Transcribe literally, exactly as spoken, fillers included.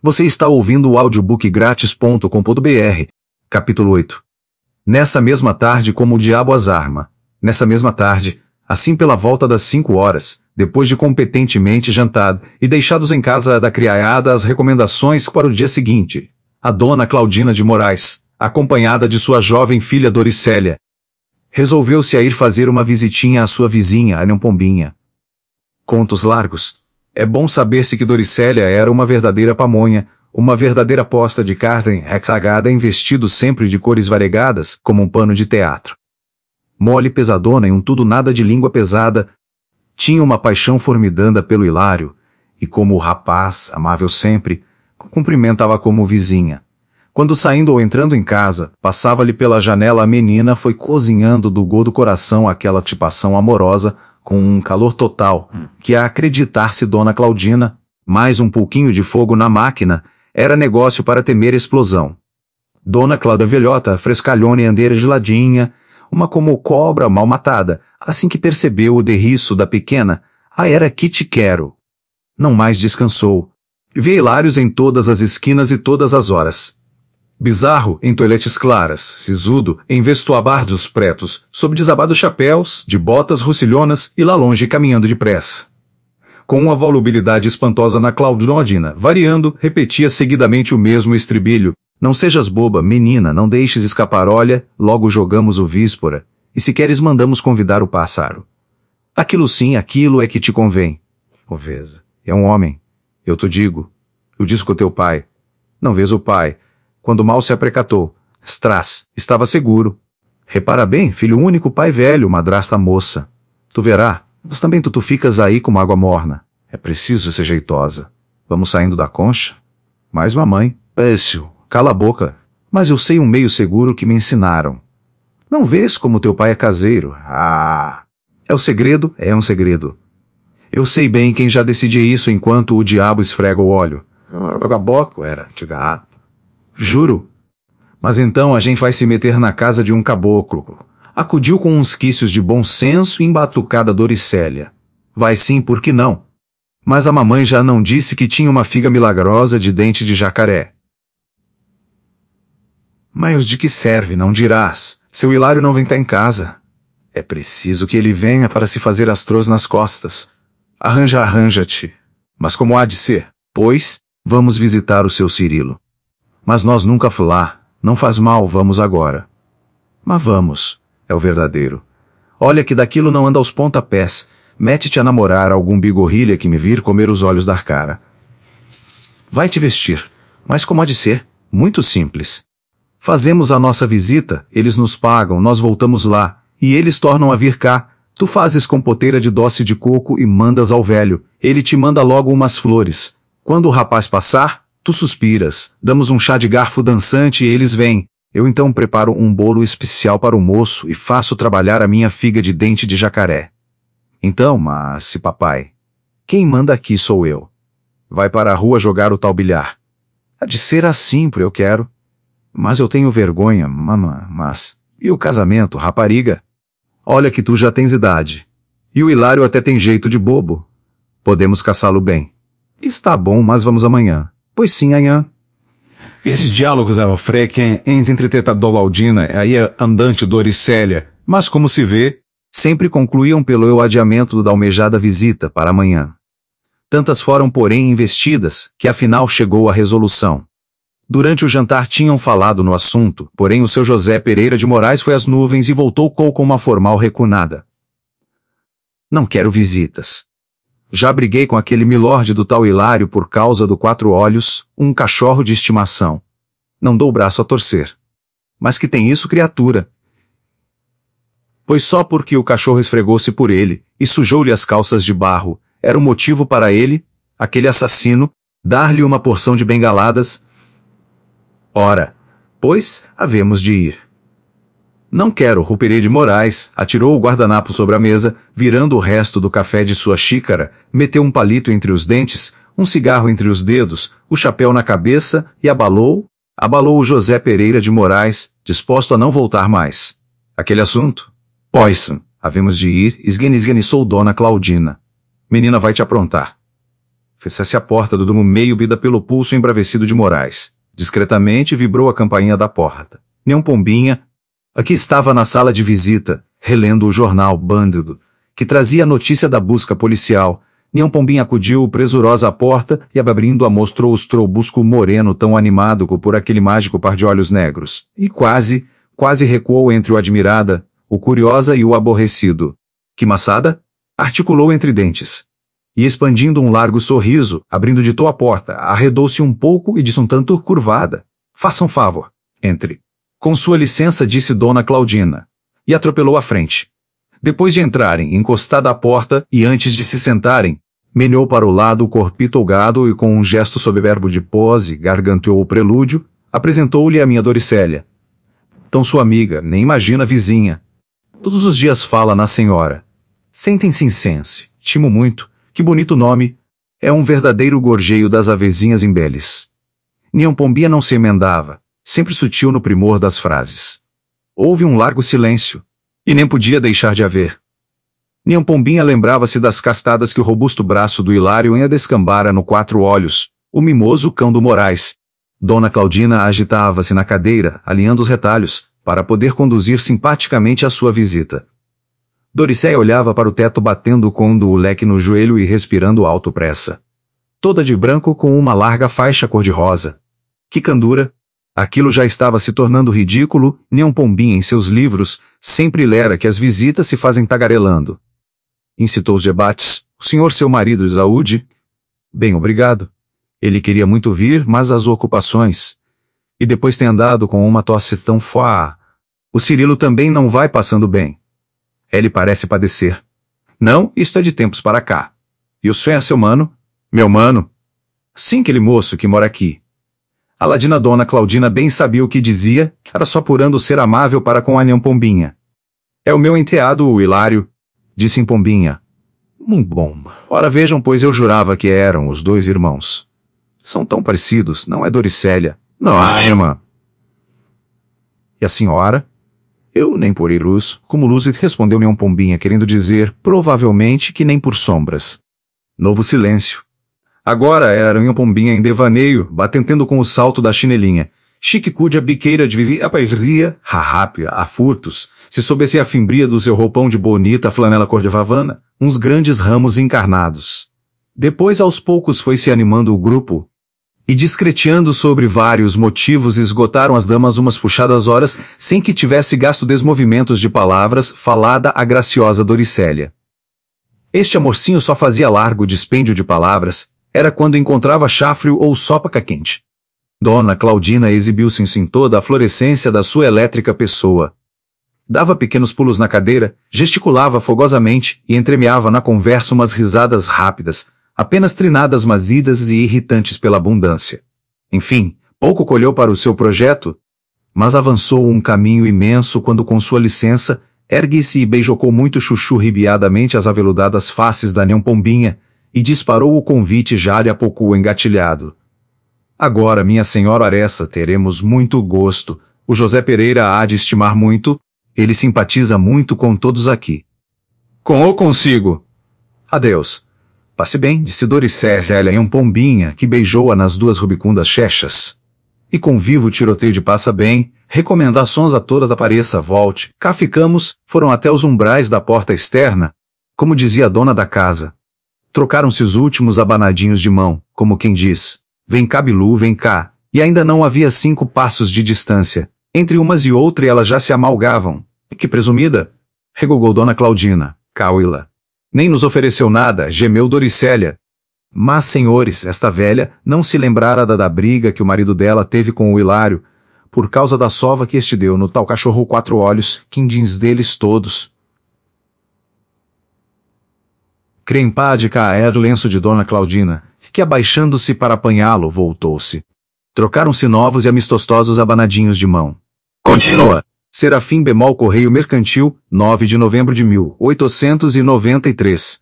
Você está ouvindo o audiobook grátis ponto com ponto br, capítulo oito. Nessa mesma tarde como o diabo as arma. Nessa mesma tarde, assim pela volta das cinco horas, depois de competentemente jantado e deixados em casa da criada as recomendações para o dia seguinte, a dona Claudina de Moraes, acompanhada de sua jovem filha Doricélia, resolveu-se a ir fazer uma visitinha à sua vizinha, a Pombinha. Contos largos. É bom saber-se que Doricélia era uma verdadeira pamonha, uma verdadeira posta de carne hexagada em vestidos sempre de cores variegadas, como um pano de teatro. Mole pesadona e um tudo nada de língua pesada, tinha uma paixão formidanda pelo Hilário, e como o rapaz, amável sempre, cumprimentava como vizinha. Quando saindo ou entrando em casa, passava-lhe pela janela a menina foi cozinhando do gol do coração aquela tipação amorosa, com um calor total, que a acreditar-se Dona Claudina, mais um pouquinho de fogo na máquina, era negócio para temer explosão. Dona Cláudia velhota, frescalhona e andeira de ladinha, uma como cobra mal matada, assim que percebeu o derriço da pequena, a era que te quero. Não mais descansou. Vê Hilários em todas as esquinas e todas as horas. Bizarro, em toiletes claras, sisudo, em vestuabardos pretos, sob desabados chapéus, de botas russilhonas e lá longe caminhando depressa. Com uma volubilidade espantosa na Claudina, variando, repetia seguidamente o mesmo estribilho. Não sejas boba, menina, não deixes escapar, olha, logo jogamos o víspora, e se queres mandamos convidar o pássaro. Aquilo sim, aquilo é que te convém. Oveza, é um homem. Eu te digo, eu disse com teu pai. Não vês o pai. Quando mal se aprecatou, Stras, estava seguro. Repara bem, filho único, pai velho, madrasta moça. Tu verá, mas também tu, tu ficas aí como água morna. É preciso ser jeitosa. Vamos saindo da concha? Mais mamãe. Pécio, cala a boca. Mas eu sei um meio seguro que me ensinaram. Não vês como teu pai é caseiro? Ah! É o segredo? É um segredo. Eu sei bem quem já decidia isso enquanto o diabo esfrega o óleo. Gaboco era, de gato. Juro. Mas então a gente vai se meter na casa de um caboclo. Acudiu com uns quícios de bom senso e embatucada Doricélia. Vai sim, por que não? Mas a mamãe já não disse que tinha uma figa milagrosa de dente de jacaré. Mas de que serve, não dirás? Seu Hilário não vem cá em casa. É preciso que ele venha para se fazer astros nas costas. Arranja, arranja-te. Mas como há de ser? Pois, vamos visitar o seu Cirilo. Mas nós nunca fomos lá, não faz mal, vamos agora. Mas vamos, é o verdadeiro. Olha que daquilo não anda aos pontapés, mete-te a namorar algum bigorrilha que me vir comer os olhos da cara. Vai te vestir, mas como há de ser? Muito simples. Fazemos a nossa visita, eles nos pagam, nós voltamos lá, e eles tornam a vir cá, tu fazes compoteira de doce de coco e mandas ao velho, ele te manda logo umas flores. Quando o rapaz passar, tu suspiras, damos um chá de garfo dançante e eles vêm. Eu então preparo um bolo especial para o moço e faço trabalhar a minha figa de dente de jacaré. Então, mas se papai, quem manda aqui sou eu. Vai para a rua jogar o tal bilhar. Há de ser assim, por eu quero. Mas eu tenho vergonha, mamã, mas... E o casamento, rapariga? Olha que tu já tens idade. E o Hilário até tem jeito de bobo. Podemos caçá-lo bem. Está bom, mas vamos amanhã. Pois sim, amanhã. Esses diálogos eram frequem entre teta Claudina e a andante Doricélia, mas como se vê, sempre concluíam pelo adiamento da almejada visita para amanhã. Tantas foram, porém, investidas, que afinal chegou a resolução. Durante o jantar tinham falado no assunto, porém o seu José Pereira de Moraes foi às nuvens e voltou com uma formal recunada. Não quero visitas. Já briguei com aquele milord do tal Hilário por causa do quatro olhos, um cachorro de estimação. Não dou o braço a torcer. Mas que tem isso, criatura? Pois só porque o cachorro esfregou-se por ele, e sujou-lhe as calças de barro, era o motivo para ele, aquele assassino, dar-lhe uma porção de bengaladas? Ora, pois, havemos de ir. Não quero, Ruperê de Moraes, atirou o guardanapo sobre a mesa, virando o resto do café de sua xícara, meteu um palito entre os dentes, um cigarro entre os dedos, o chapéu na cabeça e abalou, abalou o José Pereira de Moraes, disposto a não voltar mais. Aquele assunto? Pois, havemos de ir, esganiçou Dona Claudina. Menina vai te aprontar. Fechasse a porta do domo meio bida pelo pulso embravecido de Moraes. Discretamente vibrou a campainha da porta. Neon Pombinha, aqui estava na sala de visita, relendo o jornal Bândido, que trazia a notícia da busca policial. Neon Pombinha acudiu presurosa à porta e, abrindo-a, mostrou o estrobusco moreno tão animado por aquele mágico par de olhos negros. E quase, quase recuou entre o admirada, o curiosa e o aborrecido. Que maçada? Articulou entre dentes. E expandindo um largo sorriso, abrindo de tô a porta, arredou-se um pouco e disse um tanto curvada. Faça um favor. Entre. Com sua licença, disse Dona Claudina. E atropelou à frente. Depois de entrarem, encostada à porta, e antes de se sentarem, meneou para o lado o corpito holgado e com um gesto soberbo de pose, garganteou o prelúdio, apresentou-lhe a minha Doricélia. Tão sua amiga, nem imagina vizinha. Todos os dias fala na senhora. Sentem-se incense. Timo muito. Que bonito nome. É um verdadeiro gorjeio das avezinhas embeles. Neon Pombinha não se emendava, sempre sutil no primor das frases. Houve um largo silêncio. E nem podia deixar de haver. Neon Pombinha lembrava-se das castadas que o robusto braço do Hilário ia descambara no Quatro Olhos, o mimoso cão do Moraes. Dona Claudina agitava-se na cadeira, alinhando os retalhos, para poder conduzir simpaticamente a sua visita. Doricéia olhava para o teto batendo com o leque no joelho e respirando alto pressa. Toda de branco com uma larga faixa cor-de-rosa. Que candura! Aquilo já estava se tornando ridículo. Neon Pombinha em seus livros sempre lera que as visitas se fazem tagarelando. Incitou os debates. O senhor seu marido de saúde? Bem, obrigado. Ele queria muito vir, mas as ocupações. E depois tem andado com uma tosse tão foa. O Cirilo também não vai passando bem. Ele parece padecer. Não, isto é de tempos para cá. E o senhor é seu mano? Meu mano? Sim, aquele moço que mora aqui. A ladina Dona Claudina bem sabia o que dizia, era só apurando ser amável para com a Neon Pombinha. É o meu enteado, o Hilário, disse em Pombinha. Muito bom. Ora vejam, pois eu jurava que eram os dois irmãos. São tão parecidos, não é Doricélia? Não, ah, irmã. E a senhora? Eu nem por ir luz, como luz, respondeu Neon Pombinha, querendo dizer, provavelmente, que nem por sombras. Novo silêncio. Agora era Neon Pombinha em devaneio, batendo com o salto da chinelinha. Chique cuja biqueira de vivi, apairia, rápia, a furtos, se soubesse a fimbria do seu roupão de bonita flanela cor-de-vavana, uns grandes ramos encarnados. Depois aos poucos foi se animando o grupo, e discreteando sobre vários motivos esgotaram as damas umas puxadas horas, sem que tivesse gasto desmovimentos de palavras, falada a graciosa Doricélia. Este amorcinho só fazia largo dispêndio de palavras, era quando encontrava chafrio ou sopaca quente. Dona Claudina exibiu-se em toda a florescência da sua elétrica pessoa. Dava pequenos pulos na cadeira, gesticulava fogosamente e entremeava na conversa umas risadas rápidas, apenas trinadas mas idas e irritantes pela abundância. Enfim, pouco colheu para o seu projeto, mas avançou um caminho imenso quando, com sua licença, ergue-se e beijocou muito chuchu ribiadamente as aveludadas faces da Neon Pombinha, e disparou o convite já lhe há pouco engatilhado. Agora, minha senhora Aressa, teremos muito gosto. O José Pereira há de estimar muito. Ele simpatiza muito com todos aqui. Com ou consigo? Adeus. Passe bem, disse Doricélia em um Pombinha, que beijou-a nas duas rubicundas chechas. E com vivo tiroteio de passa bem, recomendações a todas apareça, volte, cá ficamos, foram até os umbrais da porta externa, como dizia a dona da casa. Trocaram-se os últimos abanadinhos de mão, como quem diz, vem cá Bilu, vem cá, e ainda não havia cinco passos de distância. Entre umas e outra elas já se amalgavam. Que presumida! Regogou Dona Claudina. Cauila. Nem nos ofereceu nada, gemeu Doricélia. Mas, senhores, esta velha não se lembrara da, da briga que o marido dela teve com o Hilário, por causa da sova que este deu no tal cachorro quatro olhos, quindins deles todos. Crempá de cair o lenço de Dona Claudina, que abaixando-se para apanhá-lo, voltou-se. Trocaram-se novos e amistosos abanadinhos de mão. Continua! Serafim Bemol Correio Mercantil, nove de novembro de mil oitocentos e noventa e três.